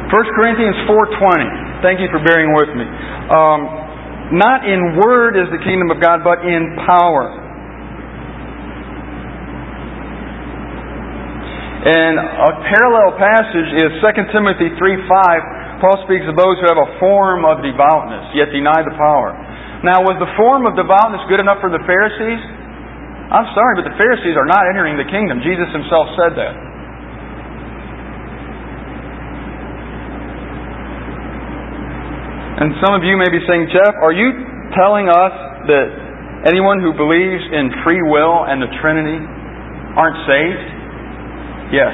1 Corinthians 4:20. Thank you for bearing with me. Not in word is the kingdom of God, but in power. And a parallel passage is 2 Timothy 3:5. Paul speaks of those who have a form of devoutness, yet deny the power. Now, was the form of devoutness good enough for the Pharisees? I'm sorry, but the Pharisees are not entering the kingdom. Jesus Himself said that. And some of you may be saying, Jeff, are you telling us that anyone who believes in free will and the Trinity aren't saved? Yes.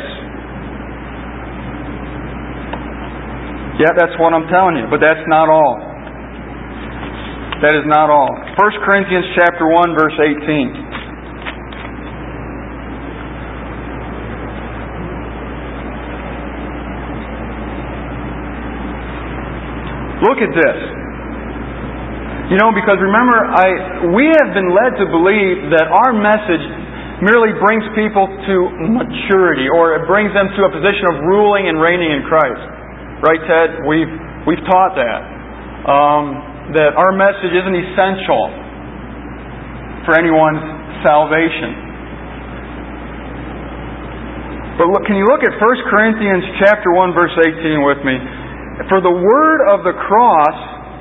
Yeah, that's what I'm telling you, but that's not all. That is not all. 1 Corinthians chapter 1, verse 18. Look at this. You know, because remember, we have been led to believe that our message merely brings people to maturity, or it brings them to a position of ruling and reigning in Christ. Right, Ted? We've taught that. That our message isn't essential for anyone's salvation. But look, can you look at 1 Corinthians chapter 1, verse 18 with me? For the word of the cross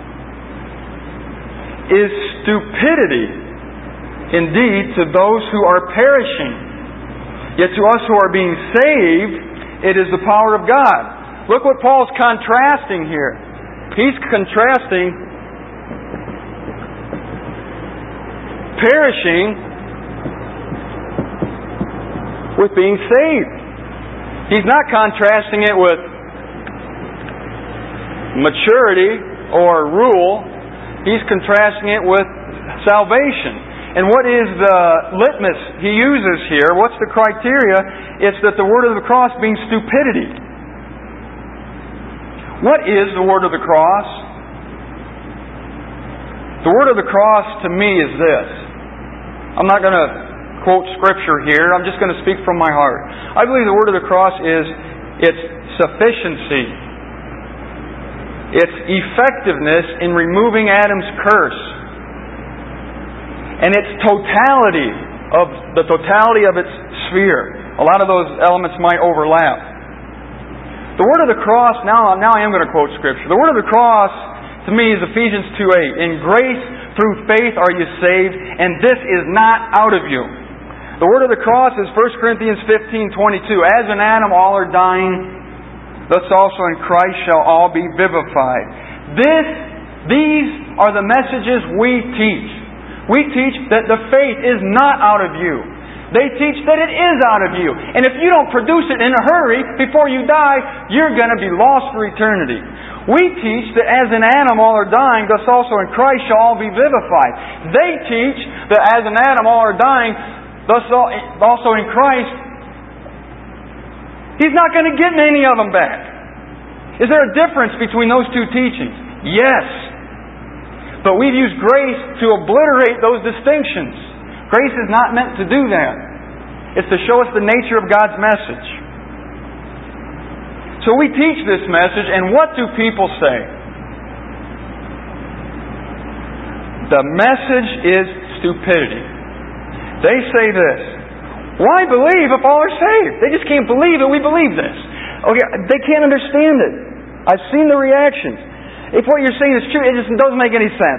is stupidity indeed to those who are perishing. Yet to us who are being saved, it is the power of God. Look what Paul's contrasting here. He's contrasting perishing with being saved. He's not contrasting it with maturity or rule. He's contrasting it with salvation. And what is the litmus he uses here? What's the criteria? It's that the word of the cross being stupidity. What is the word of the cross? The word of the cross to me is this. I'm not going to quote scripture here. I'm just going to speak from my heart. I believe the word of the cross is its sufficiency. Its effectiveness in removing Adam's curse. And its totality of its sphere. A lot of those elements might overlap. The word of the cross, now I am going to quote scripture. The word of the cross to me is Ephesians 2:8. In grace through faith are you saved, and this is not out of you. The word of the cross is 1 Corinthians 15:22. As in Adam all are dying, thus also in Christ shall all be vivified. These are the messages we teach. We teach that the faith is not out of you. They teach that it is out of you. And if you don't produce it in a hurry before you die, you're going to be lost for eternity. We teach that as in Adam all are dying, thus also in Christ shall all be vivified. They teach that as in Adam all are dying, thus also in Christ He's not going to get any of them back. Is there a difference between those two teachings? Yes. But we've used grace to obliterate those distinctions. Grace is not meant to do that. It's to show us the nature of God's message. So we teach this message, and what do people say? The message is stupidity. They say this. Why believe if all are saved? They just can't believe that we believe this. Okay, they can't understand it. I've seen the reactions. If what you're saying is true, it just doesn't make any sense.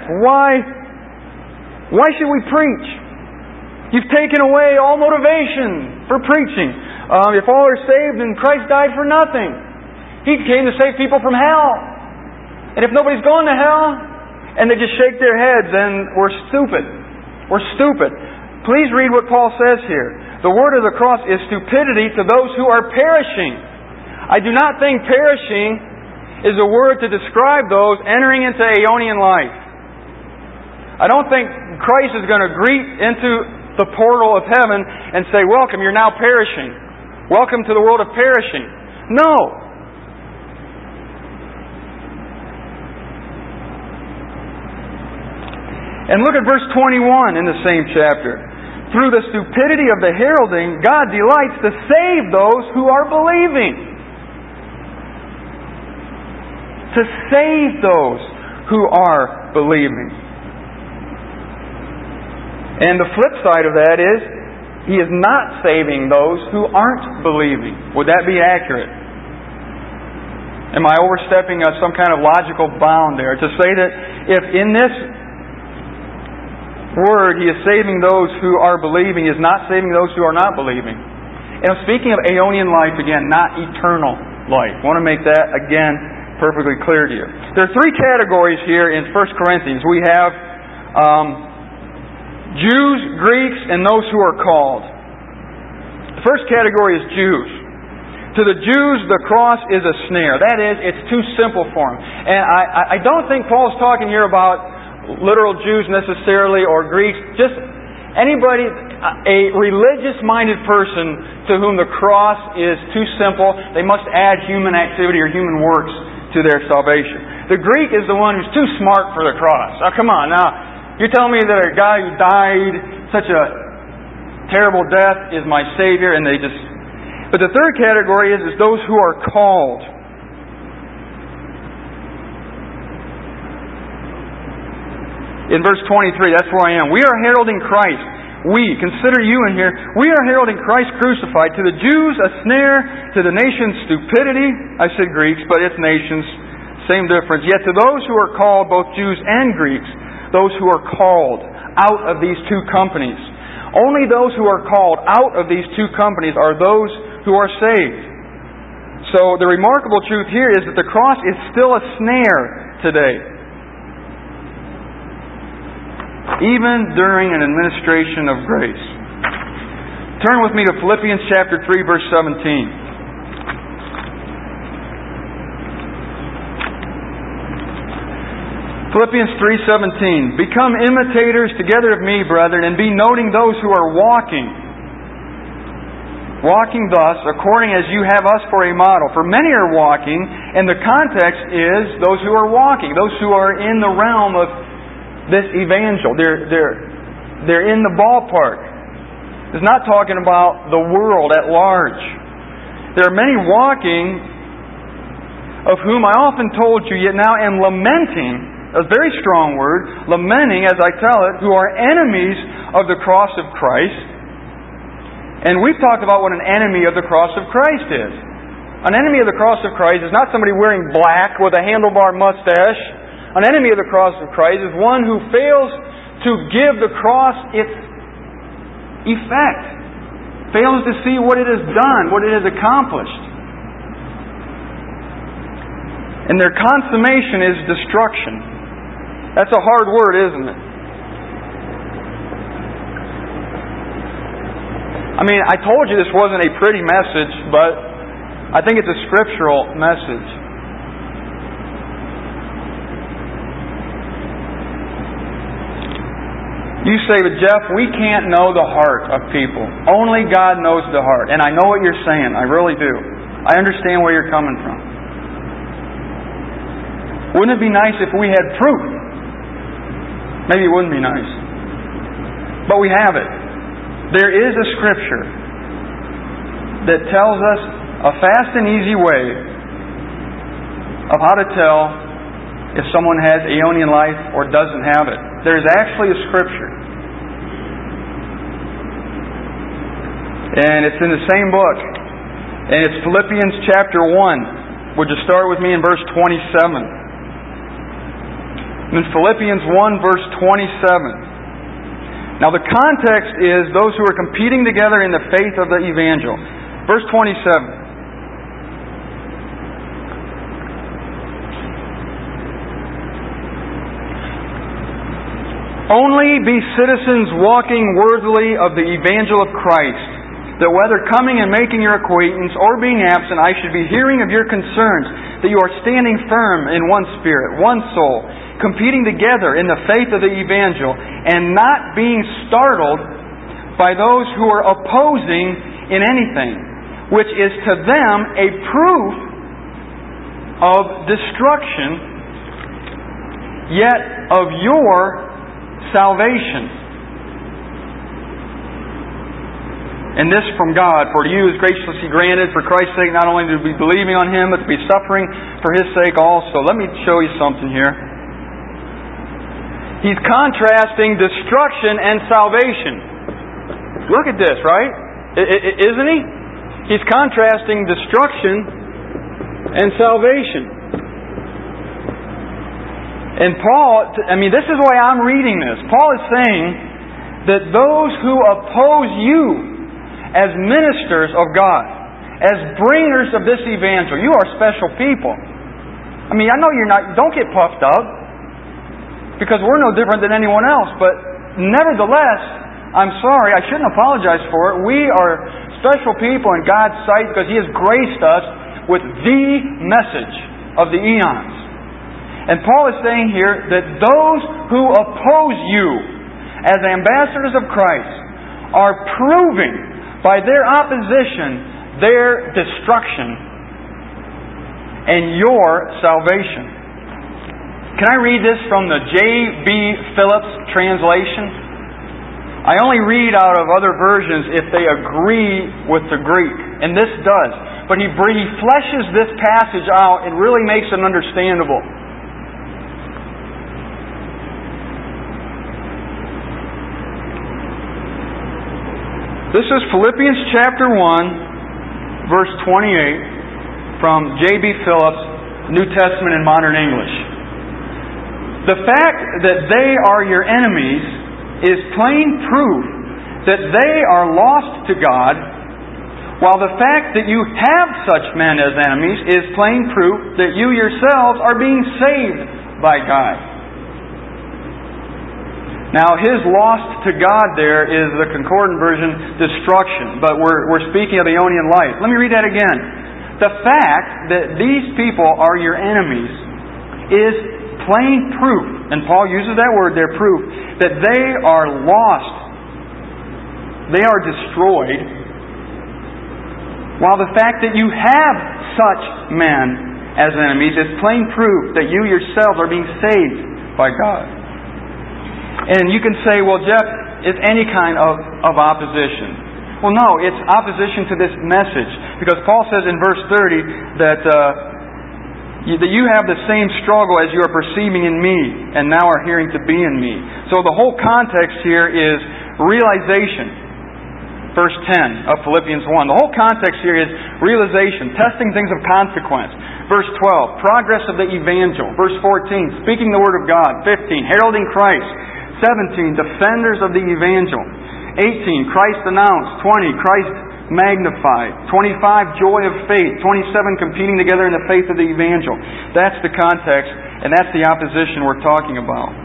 Why should we preach? You've taken away all motivation for preaching. If all are saved, then Christ died for nothing. He came to save people from hell. And if nobody's going to hell, and they just shake their heads, then we're stupid. We're stupid. Please read what Paul says here. The word of the cross is stupidity to those who are perishing. I do not think perishing is a word to describe those entering into Aeonian life. I don't think Christ is going to greet into the portal of heaven and say, welcome, you're now perishing. Welcome to the world of perishing. No. And look at verse 21 in the same chapter. Through the stupidity of the heralding, God delights to save those who are believing. to save those who are believing. And the flip side of that is, He is not saving those who aren't believing. Would that be accurate? Am I overstepping some kind of logical bound there to say that if in this Word He is saving those who are believing, He is not saving those who are not believing? And I'm speaking of aeonian life again, not eternal life. I want to make that again perfectly clear to you. There are three categories here in 1 Corinthians. We have Jews, Greeks, and those who are called. The first category is Jews. To the Jews, the cross is a snare. That is, it's too simple for them. And I don't think Paul's talking here about literal Jews necessarily, or Greeks. Just anybody, a religious-minded person to whom the cross is too simple. They must add human activity or human works to their salvation. The Greek is the one who's too smart for the cross. Oh, come on now. You're telling me that a guy who died such a terrible death is my Savior, and they just... But the third category is those who are called. In verse 23, that's where I am. We are heralding Christ. We, consider you in here, we are heralding Christ crucified. To the Jews, a snare. To the nations, stupidity. I said Greeks, but it's nations. Same difference. Yet to those who are called, both Jews and Greeks, those who are called out of these two companies. Only those who are called out of these two companies are those who are saved. So the remarkable truth here is that the cross is still a snare today. Even during an administration of grace. Turn with me to Philippians chapter 3, verse 17. Philippians 3:17. Become imitators together of me, brethren, and be noting those who are walking thus, according as you have us for a model. For many are walking, and the context is those who are walking, those who are in the realm of this evangel. They're in the ballpark. It's not talking about the world at large. There are many walking, of whom I often told you, yet now am lamenting. A very strong word, lamenting, as I tell it, who are enemies of the cross of Christ. And we've talked about what an enemy of the cross of Christ is. An enemy of the cross of Christ is not somebody wearing black with a handlebar mustache. An enemy of the cross of Christ is one who fails to give the cross its effect. Fails to see what it has done, what it has accomplished. And their consummation is destruction. That's a hard word, isn't it? I mean, I told you this wasn't a pretty message, but I think it's a scriptural message. You say, but Jeff, we can't know the heart of people. Only God knows the heart. And I know what you're saying. I really do. I understand where you're coming from. Wouldn't it be nice if we had proof? Maybe it wouldn't be nice. But we have it. There is a Scripture that tells us a fast and easy way of how to tell if someone has aeonian life or doesn't have it. There is actually a Scripture. And it's in the same book. And it's Philippians chapter 1. Would you start with me in verse 27? In Philippians 1, verse 27. Now the context is those who are competing together in the faith of the evangel. Verse 27. Only be citizens walking worthily of the evangel of Christ, that whether coming and making your acquaintance or being absent, I should be hearing of your concerns, that you are standing firm in one spirit, one soul, competing together in the faith of the evangel, and not being startled by those who are opposing in anything, which is to them a proof of destruction, yet of your salvation. And this from God, for to you is graciously granted for Christ's sake not only to be believing on Him, but to be suffering for His sake also. Let me show you something here. He's contrasting destruction and salvation. Look at this, right? Isn't he? He's contrasting destruction and salvation. And Paul, this is the way I'm reading this. Paul is saying that those who oppose you as ministers of God, as bringers of this evangel, you are special people. I know you're not, don't get puffed up, because we're no different than anyone else, but nevertheless, I'm sorry, I shouldn't apologize for it. We are special people in God's sight because He has graced us with the message of the eons. And Paul is saying here that those who oppose you as ambassadors of Christ are proving by their opposition their destruction and your salvation. Can I read this from the J.B. Phillips translation? I only read out of other versions if they agree with the Greek, and this does. But he fleshes this passage out and really makes it understandable. This is Philippians chapter 1, verse 28 from J.B. Phillips, New Testament in Modern English. The fact that they are your enemies is plain proof that they are lost to God, while the fact that you have such men as enemies is plain proof that you yourselves are being saved by God. Now, his lost to God there is the concordant version, destruction. But we're speaking of the Ionian life. Let me read that again. The fact that these people are your enemies is plain proof, and Paul uses that word there, proof, that they are lost. They are destroyed. While the fact that you have such men as enemies is plain proof that you yourselves are being saved by God. And you can say, well, Jeff, it's any kind of opposition. Well, no, it's opposition to this message. Because Paul says in verse 30 that you have the same struggle as you are perceiving in me and now are hearing to be in me. So the whole context here is realization. Verse 10 of Philippians 1. The whole context here is realization, testing things of consequence. Verse 12, progress of the evangel. Verse 14, speaking the word of God. 15, heralding Christ. 17, defenders of the evangel. 18, Christ announced. 20, Christ magnified. 25, joy of faith. 27, competing together in the faith of the evangel. That's the context, and that's the opposition we're talking about.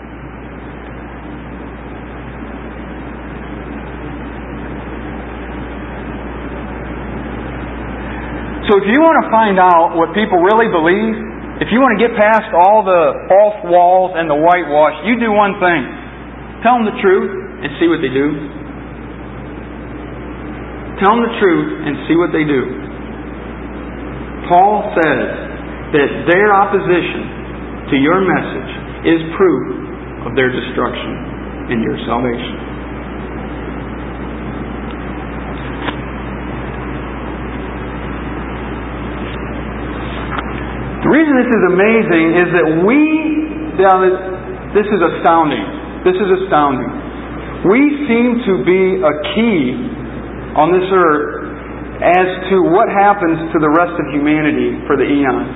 So if you want to find out what people really believe, if you want to get past all the false walls and the whitewash, you do one thing. Tell them the truth and see what they do. Tell them the truth and see what they do. Paul says that their opposition to your message is proof of their destruction and your salvation. The reason this is amazing is that this is astounding. This is astounding. We seem to be a key on this earth as to what happens to the rest of humanity for the eons.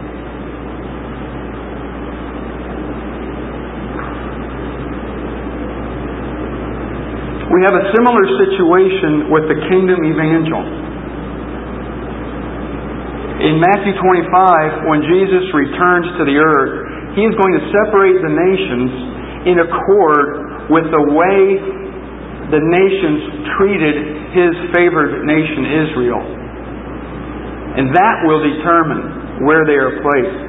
We have a similar situation with the kingdom evangel. In Matthew 25, when Jesus returns to the earth, He is going to separate the nations in accord with the way the nations treated His favored nation, Israel. And that will determine where they are placed.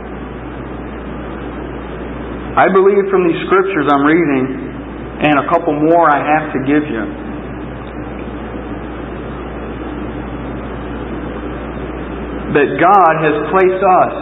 I believe from these scriptures I'm reading, and a couple more I have to give you, that God has placed us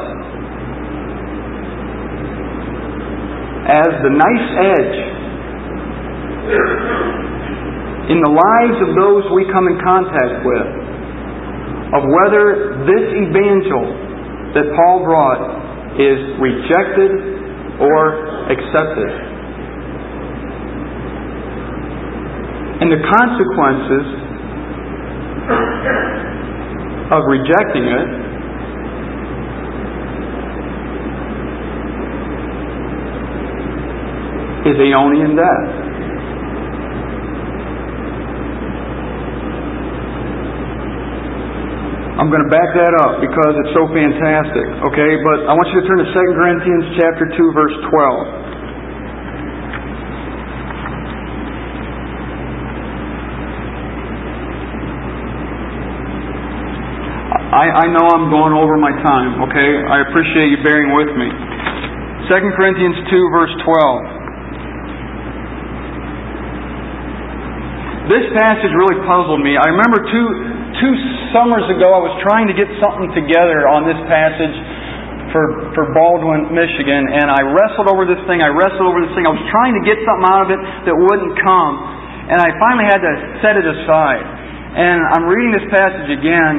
as the nice edge in the lives of those we come in contact with of whether this evangel that Paul brought is rejected or accepted. And the consequences of rejecting it is aeonian death. I'm going to back that up because it's so fantastic. Okay, but I want you to turn to 2 Corinthians chapter 2, verse 12. I know I'm going over my time, okay? I appreciate you bearing with me. 2 Corinthians 2, verse 12. This passage really puzzled me. I remember two summers ago I was trying to get something together on this passage for Baldwin, Michigan, and I wrestled over this thing. I was trying to get something out of it that wouldn't come, and I finally had to set it aside. And I'm reading this passage again,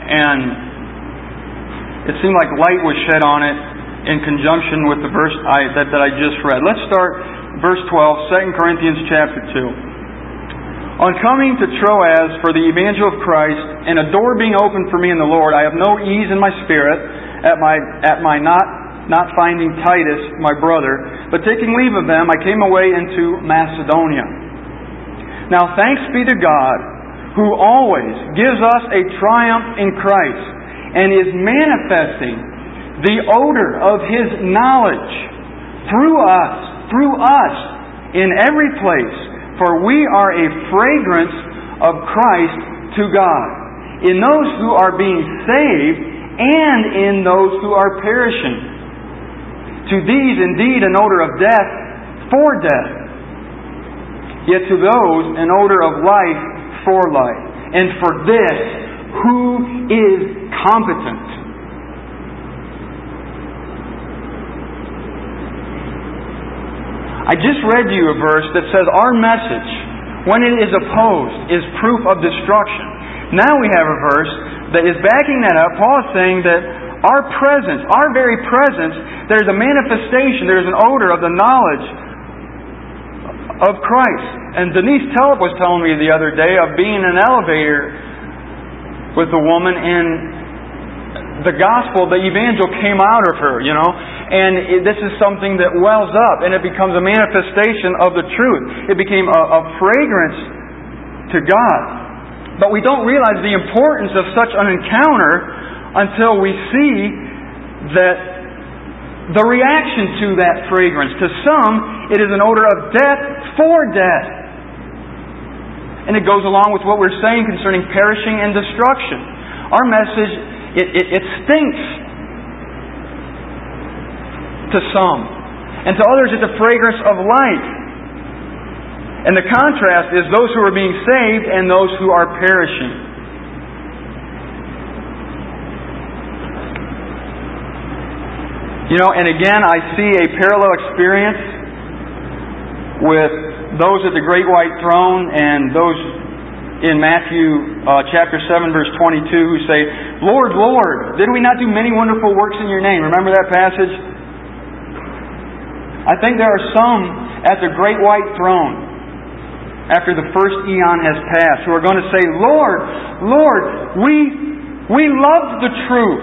and it seemed like light was shed on it in conjunction with the verse that I just read. Let's start verse 12, 2 Corinthians chapter 2. On coming to Troas for the evangel of Christ, and a door being opened for me in the Lord, I have no ease in my spirit at my not finding Titus, my brother, but taking leave of them, I came away into Macedonia. Now thanks be to God, who always gives us a triumph in Christ, and is manifesting the odor of His knowledge through us, in every place. For we are a fragrance of Christ to God, in those who are being saved and in those who are perishing. To these indeed an odor of death for death, yet to those an odor of life for life. And for this, who is competent? I just read to you a verse that says our message, when it is opposed, is proof of destruction. Now we have a verse that is backing that up. Paul is saying that our presence, our very presence, there's a manifestation, there's an odor of the knowledge of Christ. And Denise Tellep was telling me the other day of being in an elevator with a woman, and the gospel, the evangel came out of her, And this is something that wells up, and it becomes a manifestation of the truth. It became a fragrance to God. But we don't realize the importance of such an encounter until we see that the reaction to that fragrance. To some, it is an odor of death for death. And it goes along with what we're saying concerning perishing and destruction. Our message, it stinks to some. And to others it's a fragrance of life. And the contrast is those who are being saved and those who are perishing. And again I see a parallel experience with those at the Great White Throne and those in Matthew chapter 7 verse 22 who say, Lord, Lord, did we not do many wonderful works in your name? Remember that passage? I think there are some at the Great White Throne after the first eon has passed who are going to say, Lord, Lord, we loved the truth.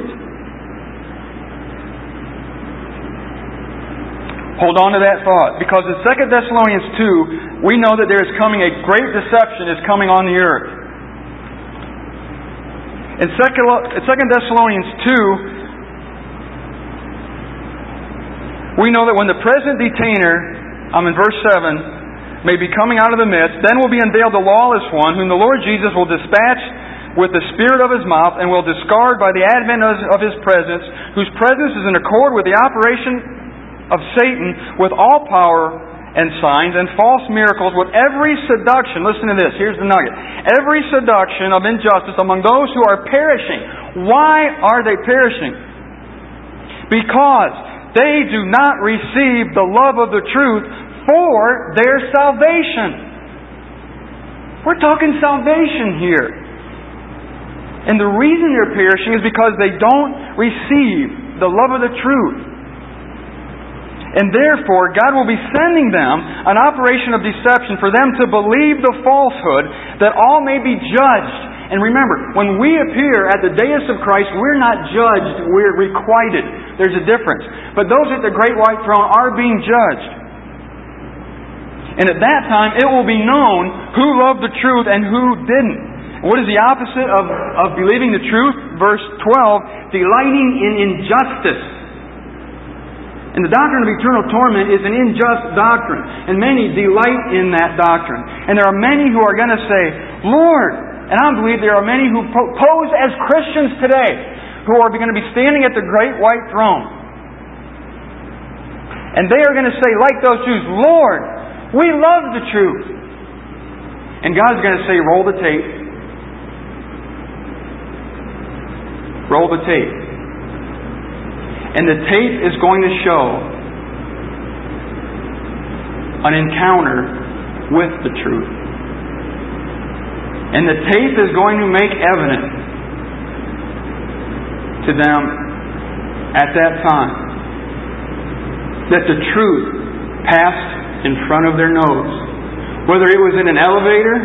Hold on to that thought, because in 2 Thessalonians 2 we know that there is coming a great deception is coming on the earth. In 2 Thessalonians 2 we know that when the present detainer, I'm in verse 7, may be coming out of the midst, then will be unveiled the lawless one, whom the Lord Jesus will dispatch with the spirit of His mouth, and will discard by the advent of His presence, whose presence is in accord with the operation of Satan, with all power and signs and false miracles, with every seduction. Listen to this, here's the nugget. Every seduction of injustice among those who are perishing. Why are they perishing? Because they do not receive the love of the truth for their salvation. We're talking salvation here. And the reason they're perishing is because they don't receive the love of the truth. And therefore, God will be sending them an operation of deception for them to believe the falsehood, that all may be judged. And remember, when we appear at the dais of Christ, we're not judged, we're requited. There's a difference. But those at the great white throne are being judged. And at that time, it will be known who loved the truth and who didn't. What is the opposite of believing the truth? Verse 12, delighting in injustice. And the doctrine of eternal torment is an unjust doctrine. And many delight in that doctrine. And there are many who are going to say, Lord, and I believe there are many who pose as Christians today, who are going to be standing at the great white throne. And they are going to say, like those Jews, Lord, we love the truth. And God's going to say, roll the tape. Roll the tape. And the tape is going to show an encounter with the truth. And the tape is going to make evident to them at that time that the truth passed in front of their nose. Whether it was in an elevator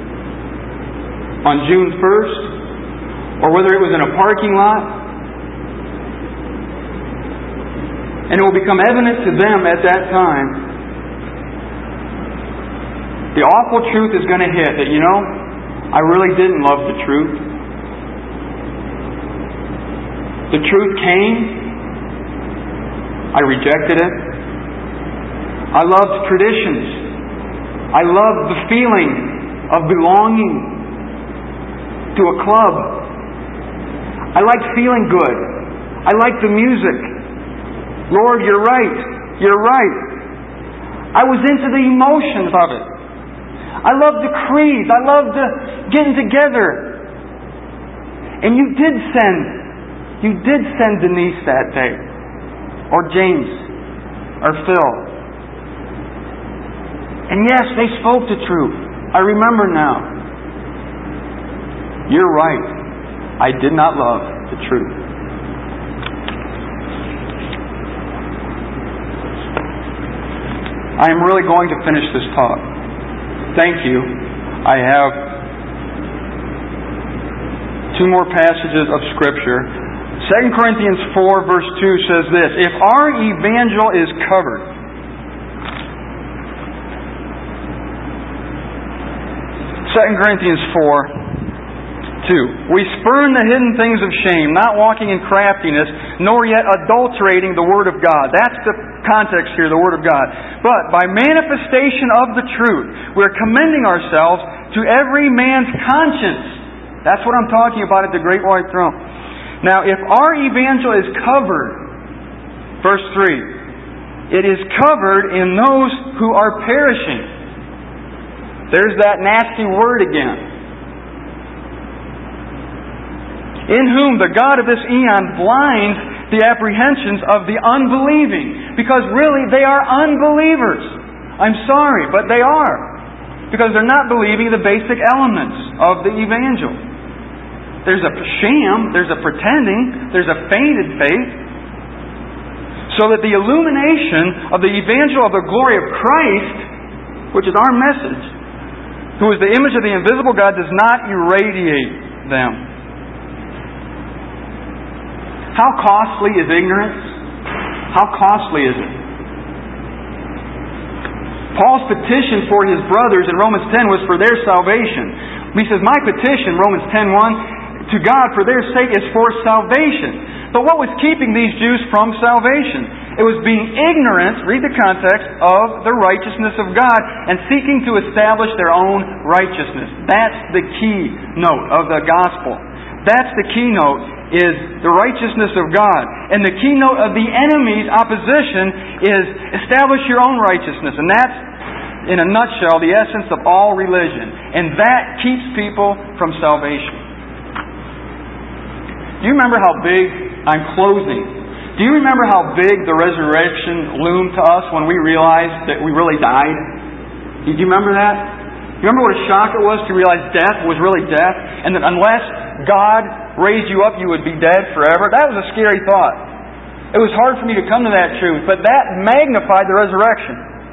on June 1st, or whether it was in a parking lot. And it will become evident to them at that time. The awful truth is going to hit that, I really didn't love the truth. The truth came. I rejected it. I loved traditions. I loved the feeling of belonging to a club. I liked feeling good. I liked the music. Lord, you're right. You're right. I was into the emotions of it. I loved the creeds. I loved the getting together. And you did send Denise that day. Or James. Or Phil. And yes, they spoke the truth. I remember now. You're right. I did not love the truth. I am really going to finish this talk. Thank you. I have 2 more passages of Scripture. 2 Corinthians 4 verse 2 says this, if our evangel is covered, 2 Corinthians 4 2. We spurn the hidden things of shame, not walking in craftiness, nor yet adulterating the Word of God. That's the context here, the Word of God. But by manifestation of the truth, we're commending ourselves to every man's conscience. That's what I'm talking about at the great white throne. Now, if our evangel is covered, verse 3, it is covered in those who are perishing. There's that nasty word again. In whom the God of this eon blinds the apprehensions of the unbelieving. Because really, they are unbelievers. I'm sorry, but they are. Because they're not believing the basic elements of the evangel. There's a sham, there's a pretending, there's a feigned faith. So that the illumination of the evangel of the glory of Christ, which is our message, who is the image of the invisible God, does not irradiate them. How costly is ignorance? How costly is it? Paul's petition for his brothers in Romans 10 was for their salvation. He says, my petition, Romans 10:1, to God for their sake is for salvation. But what was keeping these Jews from salvation? It was being ignorant, read the context, of the righteousness of God and seeking to establish their own righteousness. That's the key note of the gospel. That's the keynote, is the righteousness of God. And the keynote of the enemy's opposition is establish your own righteousness. And that's, in a nutshell, the essence of all religion. And that keeps people from salvation. Do you remember how big, I'm closing, do you remember how big the resurrection loomed to us when we realized that we really died? Did you remember that? You remember what a shock it was to realize death was really death? And that unless God raised you up, you would be dead forever? That was a scary thought. It was hard for me to come to that truth, but that magnified the resurrection.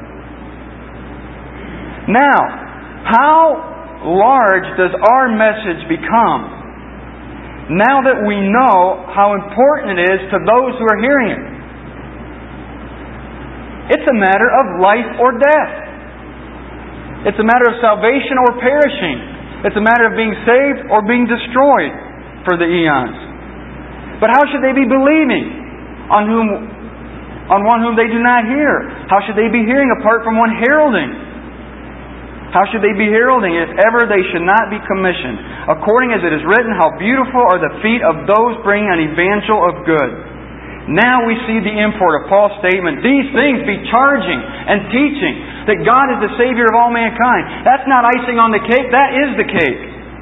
Now, how large does our message become now that we know how important it is to those who are hearing it? It's a matter of life or death. It's a matter of salvation or perishing. It's a matter of being saved or being destroyed for the eons. But how should they be believing on one whom they do not hear? How should they be hearing apart from one heralding? How should they be heralding if ever they should not be commissioned? According as it is written, how beautiful are the feet of those bringing an evangel of good. Now we see the import of Paul's statement. These things be charging and teaching that God is the Savior of all mankind. That's not icing on the cake. That is the cake.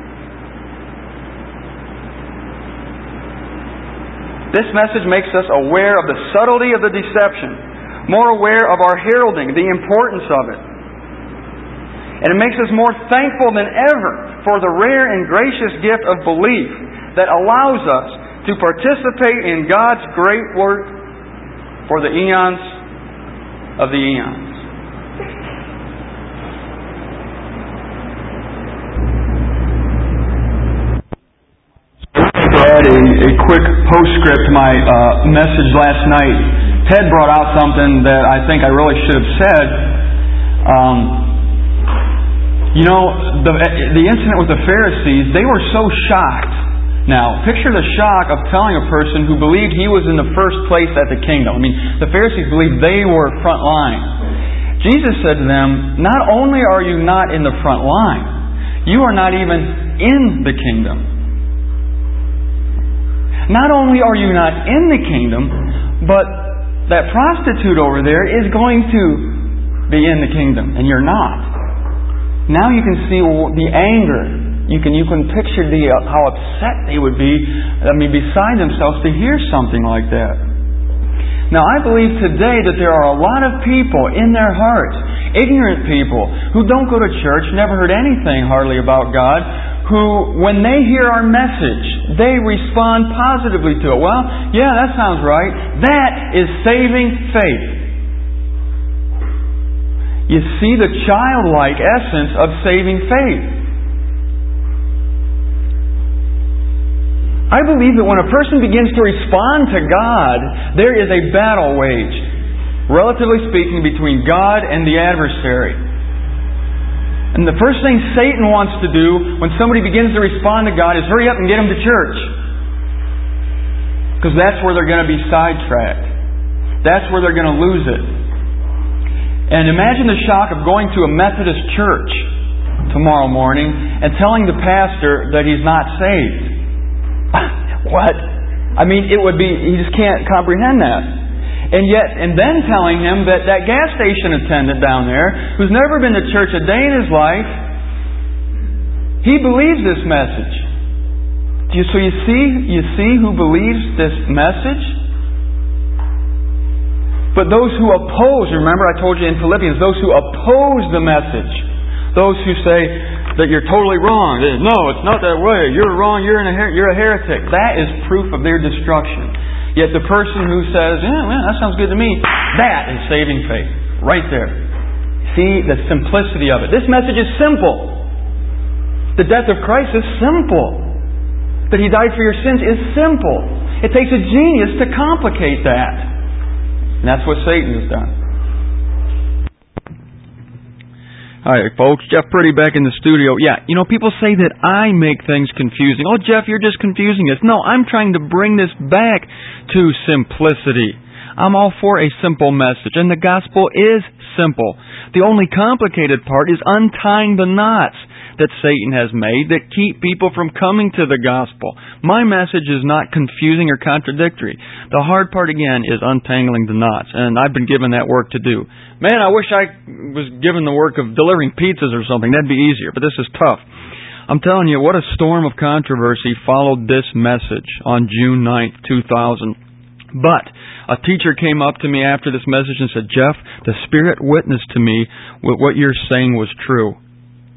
This message makes us aware of the subtlety of the deception, more aware of our heralding, the importance of it. And it makes us more thankful than ever for the rare and gracious gift of belief that allows us to participate in God's great work for the eons of the eons. To add a quick postscript to my message last night, Ted brought out something that I think I really should have said. The incident with the Pharisees, they were so shocked. Now, picture the shock of telling a person who believed he was in the first place at the kingdom. I mean, the Pharisees believed they were front line. Jesus said to them, not only are you not in the front line, you are not even in the kingdom. Not only are you not in the kingdom, but that prostitute over there is going to be in the kingdom, and you're not. Now you can see the anger. You can picture how upset they would be, beside themselves to hear something like that. Now I believe today that there are a lot of people in their hearts, ignorant people, who don't go to church, never heard anything hardly about God, who, when they hear our message, they respond positively to it. Well, yeah, that sounds right. That is saving faith. You see the childlike essence of saving faith. I believe that when a person begins to respond to God, there is a battle waged, relatively speaking, between God and the adversary. And the first thing Satan wants to do when somebody begins to respond to God is hurry up and get them to church. Because that's where they're going to be sidetracked. That's where they're going to lose it. And imagine the shock of going to a Methodist church tomorrow morning and telling the pastor that he's not saved. What? It would be, he just can't comprehend that. And then telling him that gas station attendant down there, who's never been to church a day in his life, he believes this message. So you see who believes this message? But those who oppose, remember I told you in Philippians, those who oppose the message, those who say that you're totally wrong, no, it's not that way, you're wrong, you're a heretic, that is proof of their destruction. Yet the person who says, yeah, man, that sounds good to me, that is saving faith. Right there. See the simplicity of it. This message is simple. The death of Christ is simple. That He died for your sins is simple. It takes a genius to complicate that. And that's what Satan has done. Hi, folks. Jeff Purdy back in the studio. Yeah, people say that I make things confusing. Oh, Jeff, you're just confusing us. No, I'm trying to bring this back to simplicity. I'm all for a simple message, and the gospel is simple. The only complicated part is untying the knots that Satan has made that keep people from coming to the gospel. My message is not confusing or contradictory. The hard part, again, is untangling the knots, and I've been given that work to do. Man, I wish I was given the work of delivering pizzas or something. That'd be easier, but this is tough. I'm telling you, what a storm of controversy followed this message on June 9th, 2000. But a teacher came up to me after this message and said, Jeff, the Spirit witnessed to me what you're saying was true.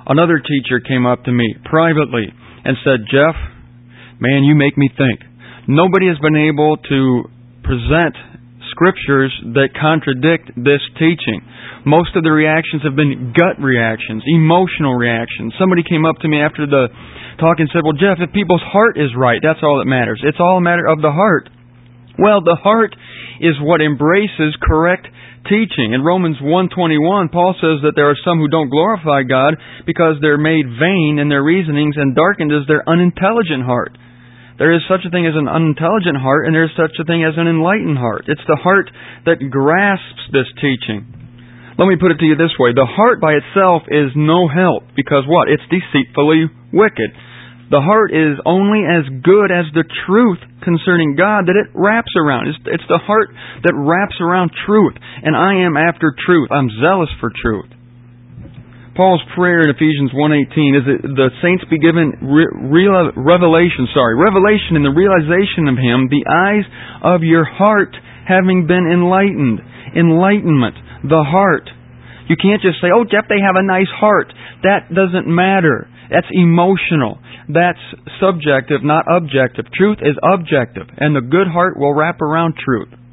Another teacher came up to me privately and said, "Jeff, man, you make me think. Nobody has been able to present scriptures that contradict this teaching. Most of the reactions have been gut reactions, emotional reactions." Somebody came up to me after the talk and said, "Well, Jeff, if people's heart is right, that's all that matters. It's all a matter of the heart." Well, the heart is what embraces correct teaching. In Romans 1:21, Paul says that there are some who don't glorify God because they're made vain in their reasonings and darkened is their unintelligent heart. There is such a thing as an unintelligent heart, and there is such a thing as an enlightened heart. It's the heart that grasps this teaching. Let me put it to you this way. The heart by itself is no help, because what? It's deceitfully wicked. The heart is only as good as the truth concerning God that it wraps around. It's the heart that wraps around truth, and I am after truth. I'm zealous for truth. Paul's prayer in Ephesians 1:18 is that the saints be given revelation in the realization of Him, the eyes of your heart having been enlightened. Enlightenment, the heart. You can't just say, "Oh, Jeff, they have a nice heart." That doesn't matter. That's emotional. That's subjective, not objective. Truth is objective, and the good heart will wrap around truth.